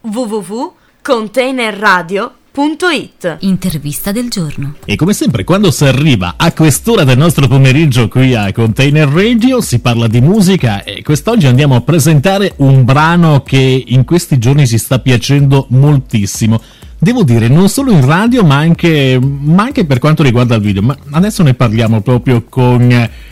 www.containerradio.it. Intervista del giorno. E come sempre, quando si arriva a quest'ora del nostro pomeriggio qui a Container Radio si parla di musica, e quest'oggi andiamo a presentare un brano che in questi giorni si sta piacendo moltissimo. Devo dire, non solo in radio ma anche per quanto riguarda il video. Ma adesso ne parliamo proprio con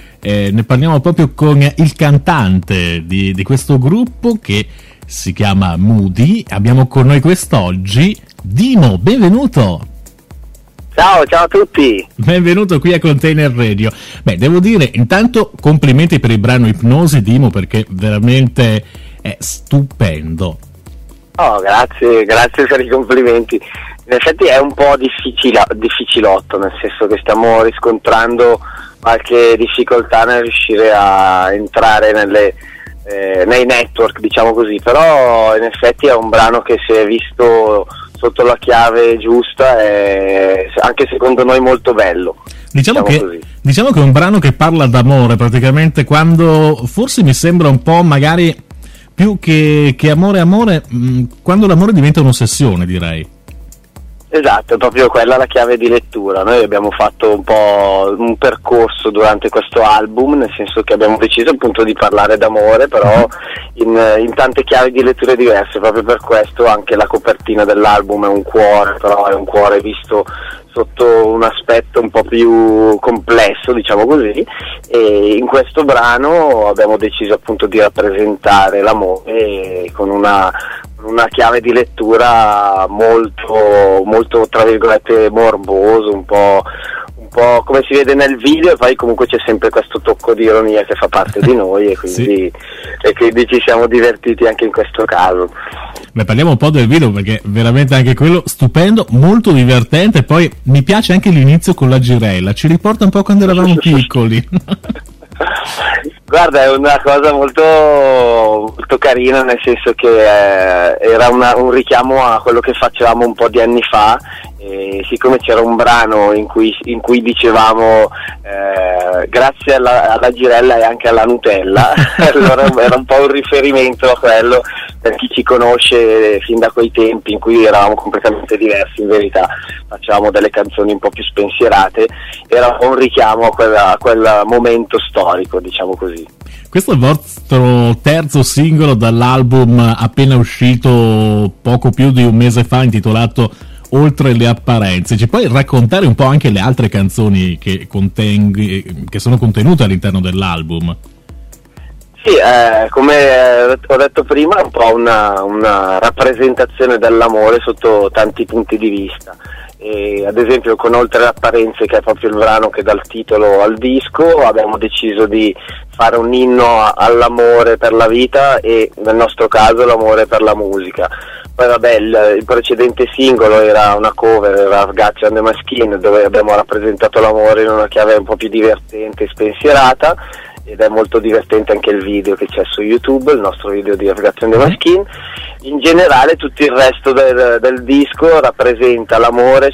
il cantante di questo gruppo, che si chiama Moody. Abbiamo con noi quest'oggi Dimo, benvenuto. Ciao a tutti. Benvenuto qui a Container Radio. Beh, devo dire, intanto complimenti per il brano Ipnosi, Dimo, perché veramente è stupendo. Oh, grazie per i complimenti. In effetti è un po' difficilotto, nel senso che stiamo riscontrando qualche difficoltà nel riuscire a entrare nei network, diciamo così, però in effetti è un brano che si è visto sotto la chiave giusta e anche secondo noi molto bello. Diciamo che è un brano che parla d'amore, praticamente, quando forse mi sembra un po' magari più che amore, quando l'amore diventa un'ossessione, direi. Esatto, è proprio quella la chiave di lettura. Noi abbiamo fatto un po' un percorso durante questo album, nel senso che abbiamo deciso appunto di parlare d'amore, però in tante chiavi di letture diverse. Proprio per questo anche la copertina dell'album è un cuore, però è un cuore visto sotto un aspetto un po' più complesso, diciamo così, e in questo brano abbiamo deciso appunto di rappresentare l'amore con una chiave di lettura molto tra virgolette morboso, un po' come si vede nel video, e poi comunque c'è sempre questo tocco di ironia che fa parte di noi e quindi, e quindi ci siamo divertiti anche in questo caso. Beh, parliamo un po' del video, perché veramente anche quello stupendo, molto divertente. Poi mi piace anche l'inizio con la girella, ci riporta un po' quando eravamo piccoli. Guarda, è una cosa molto carina, nel senso che era un richiamo a quello che facevamo un po' di anni fa, e siccome c'era un brano in cui dicevamo grazie alla girella e anche alla Nutella, allora era un po' un riferimento a quello, per chi ci conosce fin da quei tempi in cui eravamo completamente diversi. In verità facevamo delle canzoni un po' più spensierate, era un richiamo a quel momento storico, diciamo così. Questo è il vostro terzo singolo dall'album appena uscito poco più di un mese fa, intitolato Oltre le apparenze. Ci puoi raccontare un po' anche le altre canzoni che sono contenute all'interno dell'album? Sì, come ho detto prima, è un po' una rappresentazione dell'amore sotto tanti punti di vista. E ad esempio con Oltre le apparenze, che è proprio il brano che dà il titolo al disco, abbiamo deciso di fare un inno all'amore per la vita e nel nostro caso l'amore per la musica. Poi vabbè, il precedente singolo era una cover, era Ragazzi and the Maschine, dove abbiamo rappresentato l'amore in una chiave un po' più divertente e spensierata, ed è molto divertente anche il video che c'è su YouTube, il nostro video di Ragazzi and the Maschine. In generale tutto il resto del disco rappresenta l'amore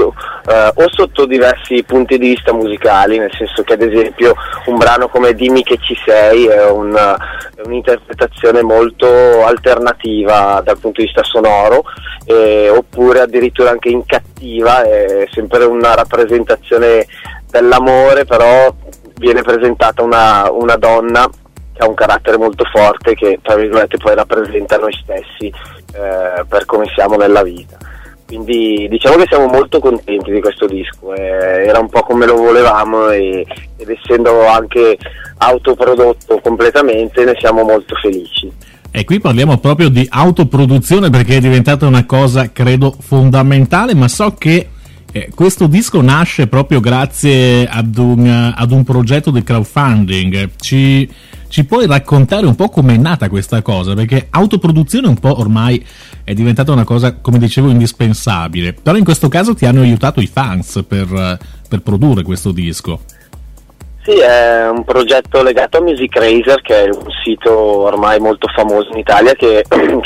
sotto diversi punti di vista musicali, nel senso che ad esempio un brano come Dimmi che ci sei è un'interpretazione molto alternativa dal punto di vista sonoro, oppure addirittura anche in Cattiva è sempre una rappresentazione dell'amore, però viene presentata una donna che ha un carattere molto forte, che tra virgolette poi rappresenta noi stessi per come siamo nella vita. Quindi diciamo che siamo molto contenti di questo disco, era un po' come lo volevamo ed essendo anche autoprodotto completamente ne siamo molto felici. E qui parliamo proprio di autoproduzione, perché è diventata una cosa credo fondamentale, ma so che questo disco nasce proprio grazie ad un progetto di crowdfunding. Ci puoi raccontare un po' com'è nata questa cosa? Perché autoproduzione un po' ormai è diventata una cosa, come dicevo, indispensabile. Però in questo caso ti hanno aiutato i fans per produrre questo disco. Sì, è un progetto legato a Music Razer, che è un sito ormai molto famoso in Italia che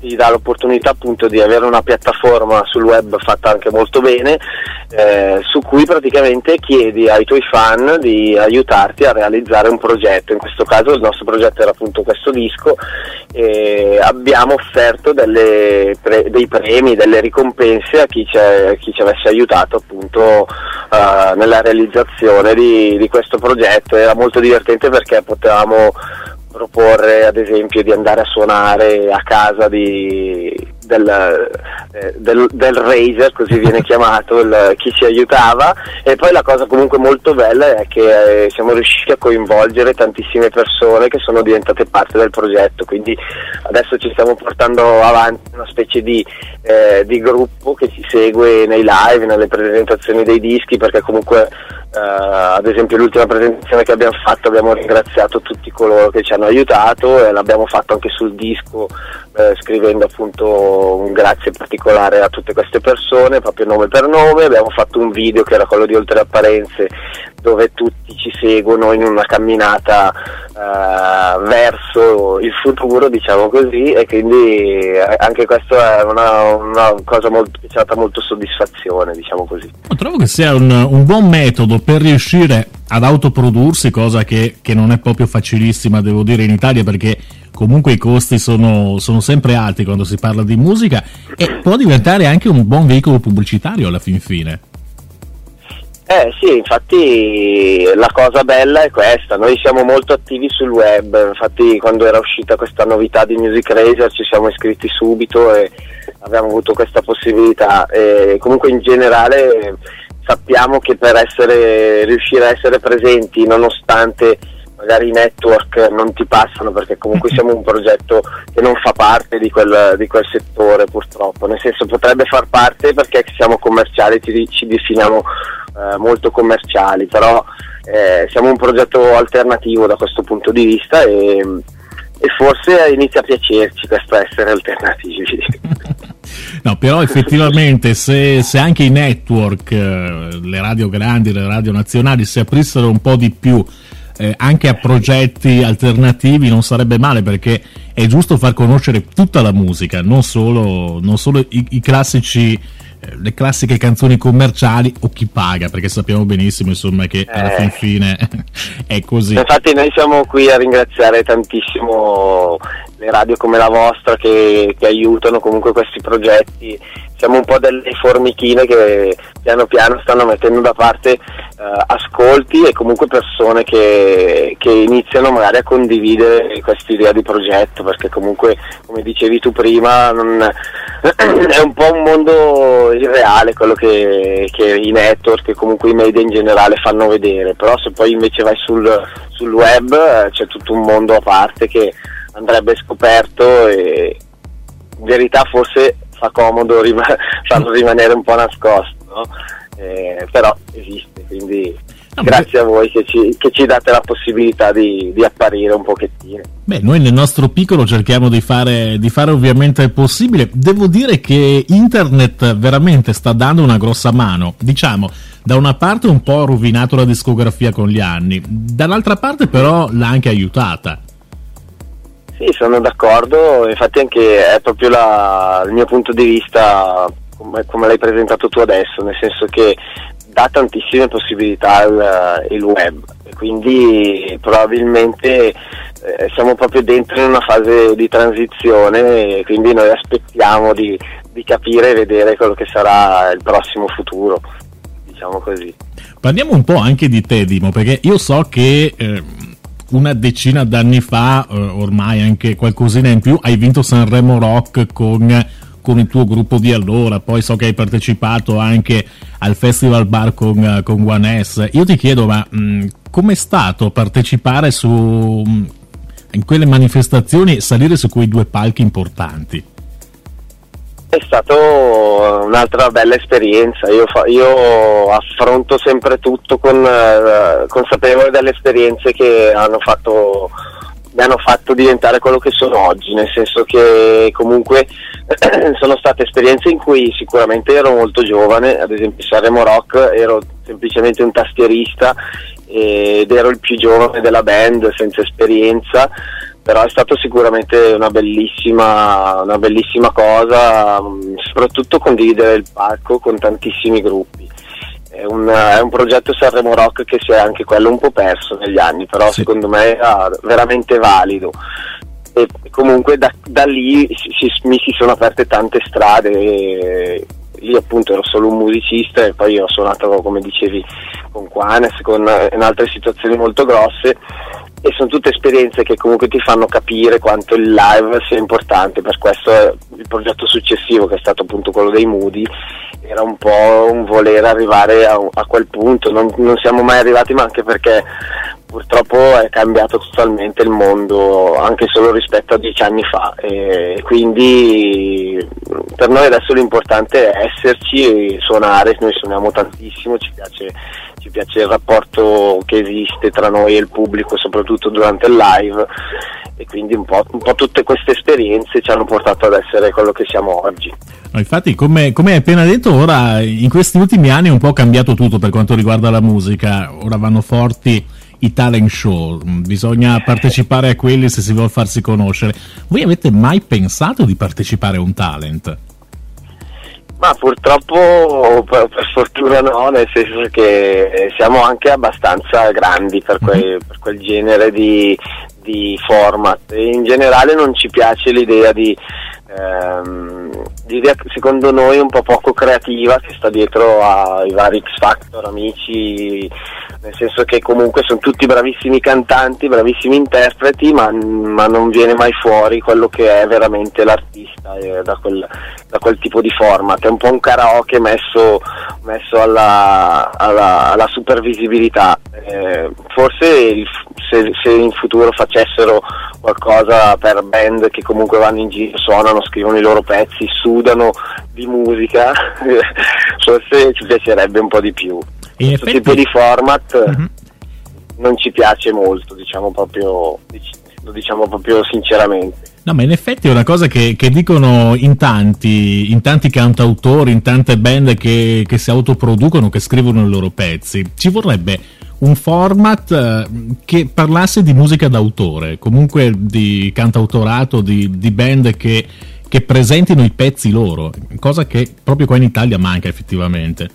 ti dà l'opportunità appunto di avere una piattaforma sul web fatta anche molto bene, su cui praticamente chiedi ai tuoi fan di aiutarti a realizzare un progetto. In questo caso il nostro progetto era appunto questo disco, e abbiamo offerto dei premi, delle ricompense a chi ci avesse aiutato appunto nella realizzazione di questo progetto. Era molto divertente perché potevamo proporre ad esempio di andare a suonare a casa del raiser, così viene chiamato, chi ci aiutava. E poi la cosa comunque molto bella è che siamo riusciti a coinvolgere tantissime persone che sono diventate parte del progetto, quindi adesso ci stiamo portando avanti una specie di gruppo che ci segue nei live, nelle presentazioni dei dischi, perché comunque ad esempio l'ultima presentazione che abbiamo fatto abbiamo ringraziato tutti coloro che ci hanno aiutato, e l'abbiamo fatto anche sul disco, scrivendo appunto un grazie particolare a tutte queste persone, proprio nome per nome. Abbiamo fatto un video che era quello di Oltre le Apparenze, dove tutti ci seguono in una camminata verso il futuro, diciamo così, e quindi anche questo è una cosa che ci ha dato molto soddisfazione, diciamo così. Trovo che sia un buon metodo per riuscire ad autoprodursi, cosa che non è proprio facilissima, devo dire, in Italia, perché comunque i costi sono sempre alti quando si parla di musica, e può diventare anche un buon veicolo pubblicitario alla fin fine. Sì, infatti la cosa bella è questa, noi siamo molto attivi sul web, infatti quando era uscita questa novità di Music Razer ci siamo iscritti subito e abbiamo avuto questa possibilità, e comunque in generale sappiamo che per riuscire a essere presenti, nonostante magari i network non ti passano, perché comunque siamo un progetto che non fa parte di quel settore, purtroppo, nel senso potrebbe far parte perché siamo commerciali, ci definiamo molto commerciali, però siamo un progetto alternativo da questo punto di vista, e forse inizia a piacerci questo essere alternativi. No, però effettivamente se anche i network, le radio grandi, le radio nazionali, si aprissero un po' di più anche a progetti alternativi, non sarebbe male, perché è giusto far conoscere tutta la musica, non solo i classici, le classiche canzoni commerciali o chi paga, perché sappiamo benissimo insomma che alla fin fine è così. Infatti noi siamo qui a ringraziare tantissimo le radio come la vostra che aiutano comunque questi progetti. Siamo un po' delle formichine che piano piano stanno mettendo da parte ascolti e comunque persone che iniziano magari a condividere questa idea di progetto, perché comunque, come dicevi tu prima, è un po' un mondo irreale quello che i network e comunque i media in generale fanno vedere, però se poi invece vai sul web c'è tutto un mondo a parte che andrebbe scoperto, e in verità forse fa comodo farlo rimanere un po' nascosto, no? Però esiste, quindi grazie a voi che ci date la possibilità di apparire un pochettino. Beh, noi nel nostro piccolo cerchiamo di fare ovviamente il possibile. Devo dire che internet veramente sta dando una grossa mano, diciamo, da una parte un po' ha rovinato la discografia con gli anni, dall'altra parte però l'ha anche aiutata. Sì, sono d'accordo, infatti anche è proprio il mio punto di vista come l'hai presentato tu adesso, nel senso che dà tantissime possibilità il web, e quindi probabilmente siamo proprio dentro in una fase di transizione, e quindi noi aspettiamo di capire e vedere quello che sarà il prossimo futuro, diciamo così. Parliamo un po' anche di te, Dimo, perché io so che una decina d'anni fa, ormai anche qualcosina in più, hai vinto Sanremo Rock con il tuo gruppo di allora, poi so che hai partecipato anche al Festival Bar con One S. Io ti chiedo, ma com'è stato partecipare in quelle manifestazioni e salire su quei due palchi importanti? È stato un'altra bella esperienza. Io affronto sempre tutto consapevole delle esperienze che mi hanno fatto diventare quello che sono oggi, nel senso che comunque sono state esperienze in cui sicuramente ero molto giovane, ad esempio Sanremo Rock ero semplicemente un tastierista ed ero il più giovane della band, senza esperienza, però è stato sicuramente una bellissima cosa, soprattutto condividere il palco con tantissimi gruppi. È un progetto Sanremo Rock che si è anche quello un po' perso negli anni, però sì, secondo me era veramente valido, e comunque da lì mi si sono aperte tante strade, e lì appunto ero solo un musicista, e poi ho suonato, come dicevi, con Quanes, in altre situazioni molto grosse, e sono tutte esperienze che comunque ti fanno capire quanto il live sia importante. Per questo il progetto successivo, che è stato appunto quello dei Moody, era un po' un voler arrivare a quel punto. Non siamo mai arrivati, ma anche perché purtroppo è cambiato totalmente il mondo, anche solo rispetto a 10 anni fa, e quindi per noi adesso l'importante è esserci e suonare. Noi suoniamo tantissimo, ci piace il rapporto che esiste tra noi e il pubblico, soprattutto durante il live, e quindi un po' tutte queste esperienze ci hanno portato ad essere quello che siamo oggi. No, infatti, come hai appena detto, ora in questi ultimi anni è un po' cambiato tutto per quanto riguarda la musica. Ora vanno forti i talent show, bisogna partecipare a quelli se si vuol farsi conoscere. Voi avete mai pensato di partecipare a un talent? Ma purtroppo, per fortuna no, nel senso che siamo anche abbastanza grandi per quel genere di format, e in generale non ci piace l'idea secondo noi un po' poco creativa che sta dietro ai vari X Factor, Amici, nel senso che comunque sono tutti bravissimi cantanti, bravissimi interpreti, ma non viene mai fuori quello che è veramente l'artista da quel tipo di format. È un po' un karaoke messo alla supervisibilità. Forse se in futuro facessero qualcosa per band che comunque vanno in giro, suonano, scrivono i loro pezzi, sudano di musica, forse ci piacerebbe un po' di più. Questo tipo di format non ci piace molto, lo diciamo proprio sinceramente. No, ma in effetti è una cosa che dicono in tanti cantautori, in tante band che si autoproducono, che scrivono i loro pezzi. Ci vorrebbe un format che parlasse di musica d'autore, comunque di cantautorato, di band che presentino i pezzi loro, cosa che proprio qua in Italia manca effettivamente.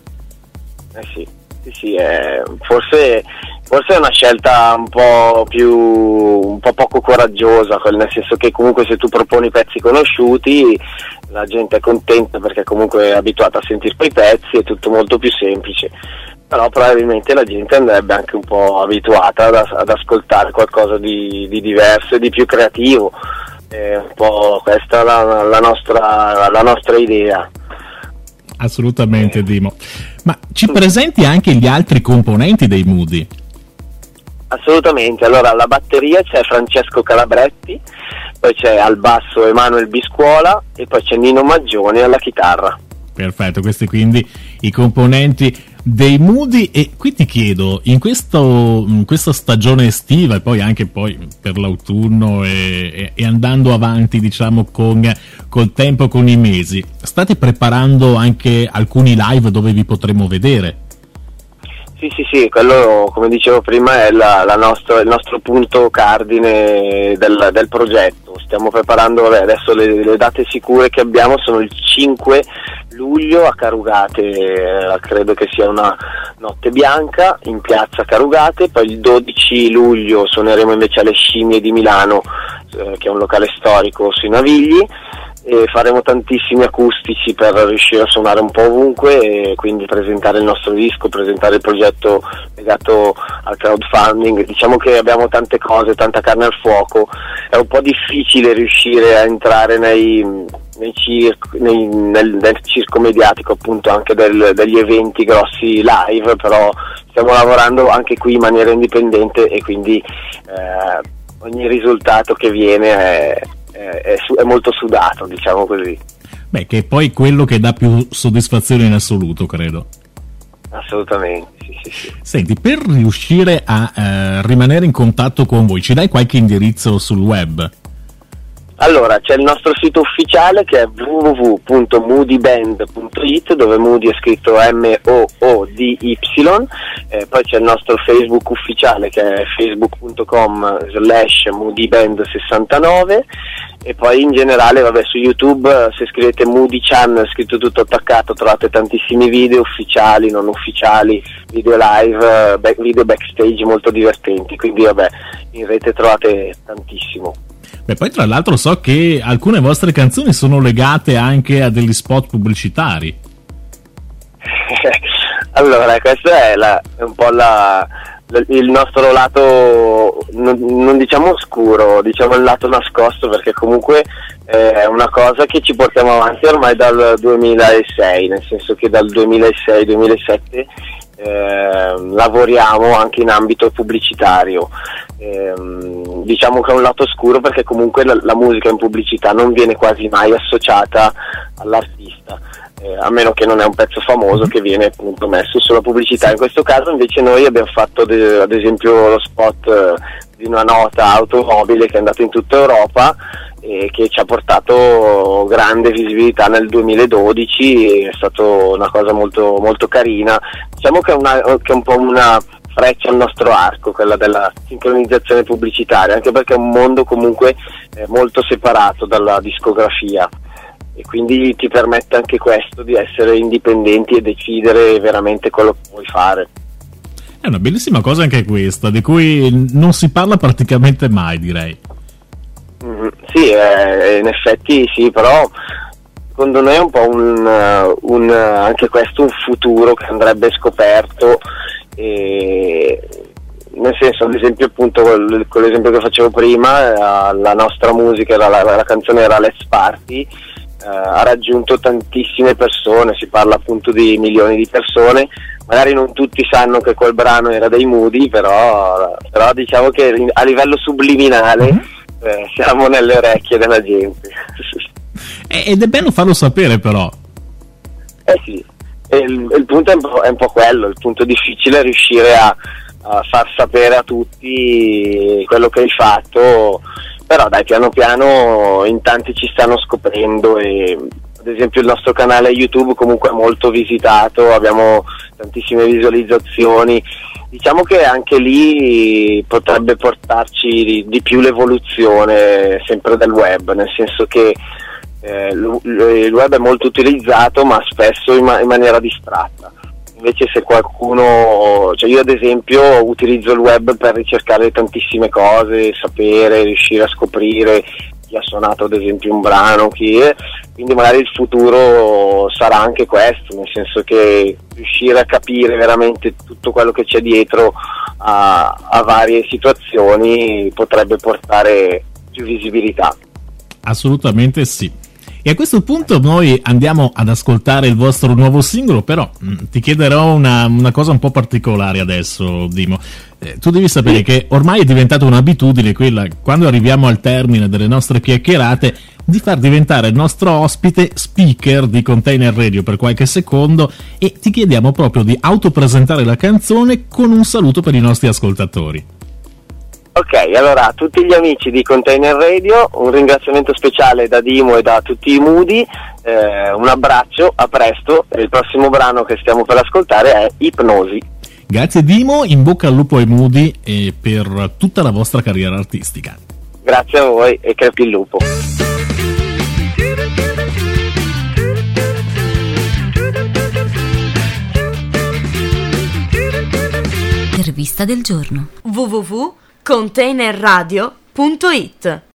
Sì, forse è una scelta un po' poco coraggiosa, nel senso che comunque se tu proponi pezzi conosciuti la gente è contenta perché comunque è abituata a sentire quei pezzi, è tutto molto più semplice, però probabilmente la gente andrebbe anche un po' abituata ad ascoltare qualcosa di diverso e di più creativo. Un po' questa è la nostra idea. Assolutamente, Dimo. Ma ci presenti anche gli altri componenti dei Moody? Assolutamente. Allora, alla batteria c'è Francesco Calabretti, poi c'è al basso Emanuele Biscuola e poi c'è Nino Maggioni alla chitarra. Perfetto, questi quindi i componenti dei Moody. E qui ti chiedo, in questa stagione estiva e poi anche per l'autunno e andando avanti, diciamo, col tempo, con i mesi, state preparando anche alcuni live dove vi potremo vedere? Sì, quello, come dicevo prima, è il nostro punto cardine del progetto. Stiamo preparando, adesso le date sicure che abbiamo sono il 5 luglio a Carugate, credo che sia una notte bianca in piazza Carugate, poi il 12 luglio suoneremo invece alle Scimmie di Milano, che è un locale storico sui Navigli, e faremo tantissimi acustici per riuscire a suonare un po' ovunque e quindi presentare il nostro disco, presentare il progetto legato al crowdfunding. Diciamo che abbiamo tante cose, tanta carne al fuoco, è un po' difficile riuscire a entrare nel circo mediatico, appunto, anche degli eventi grossi live, però stiamo lavorando anche qui in maniera indipendente e quindi ogni risultato che viene è molto sudato, diciamo così. Beh, che è poi quello che dà più soddisfazione in assoluto, credo. Assolutamente, sì. Senti, per riuscire a rimanere in contatto con voi, ci dai qualche indirizzo sul web? Allora, c'è il nostro sito ufficiale che è www.moodyband.it, dove Moody è scritto MOODY, poi c'è il nostro Facebook ufficiale che è facebook.com/moodyband69, e poi in generale su YouTube, se scrivete Moody Channel scritto tutto attaccato, trovate tantissimi video ufficiali, non ufficiali, video live, video backstage molto divertenti, quindi in rete trovate tantissimo. Beh, poi tra l'altro so che alcune vostre canzoni sono legate anche a degli spot pubblicitari. Allora, questo è un po' il nostro lato, non diciamo oscuro, diciamo il lato nascosto, perché comunque è una cosa che ci portiamo avanti ormai dal 2006, nel senso che dal 2006-2007 lavoriamo anche in ambito pubblicitario. Diciamo che è un lato oscuro perché comunque la musica in pubblicità non viene quasi mai associata all'artista, a meno che non è un pezzo famoso che viene appunto messo sulla pubblicità. In questo caso invece noi abbiamo fatto ad esempio lo spot di una nota automobile che è andato in tutta Europa e che ci ha portato grande visibilità nel 2012, è stata una cosa molto, molto carina. Diciamo che è un po' una freccia al nostro arco, quella della sincronizzazione pubblicitaria, anche perché è un mondo comunque molto separato dalla discografia, e quindi ti permette anche questo di essere indipendenti e decidere veramente quello che vuoi fare. È una bellissima cosa anche questa, di cui non si parla praticamente mai, direi. Sì, in effetti sì, però secondo noi è un po' anche questo un futuro che andrebbe scoperto, nel senso, ad esempio appunto con l'esempio che facevo prima, la nostra musica, la canzone era Let's Party, ha raggiunto tantissime persone, si parla appunto di milioni di persone, magari non tutti sanno che quel brano era dei Moody, però diciamo che a livello subliminale siamo nelle orecchie della gente. Ed è bello farlo sapere, però. Sì, il punto è un po' quello, il punto difficile è riuscire a far sapere a tutti quello che hai fatto, però dai, piano piano in tanti ci stanno scoprendo, e ad esempio il nostro canale YouTube comunque è molto visitato, abbiamo tantissime visualizzazioni. Diciamo che anche lì potrebbe portarci di più l'evoluzione sempre del web, nel senso che il web è molto utilizzato, ma spesso in maniera distratta. Invece se qualcuno, io ad esempio utilizzo il web per ricercare tantissime cose, sapere, riuscire a scoprire chi ha suonato ad esempio un brano, quindi magari il futuro sarà anche questo, nel senso che riuscire a capire veramente tutto quello che c'è dietro a varie situazioni potrebbe portare più visibilità. Assolutamente sì. E a questo punto noi andiamo ad ascoltare il vostro nuovo singolo, però ti chiederò una cosa un po' particolare adesso, Dimo. Tu devi sapere che ormai è diventata un'abitudine quella, quando arriviamo al termine delle nostre chiacchierate, di far diventare il nostro ospite speaker di Container Radio per qualche secondo, e ti chiediamo proprio di autopresentare la canzone con un saluto per i nostri ascoltatori. Ok, allora a tutti gli amici di Container Radio un ringraziamento speciale da Dimo e da tutti i Moody, un abbraccio, a presto, e il prossimo brano che stiamo per ascoltare è Ipnosi. Grazie Dimo, in bocca al lupo ai Moody e per tutta la vostra carriera artistica. Grazie a voi e crepi il lupo. Intervista del giorno. www.containerradio.it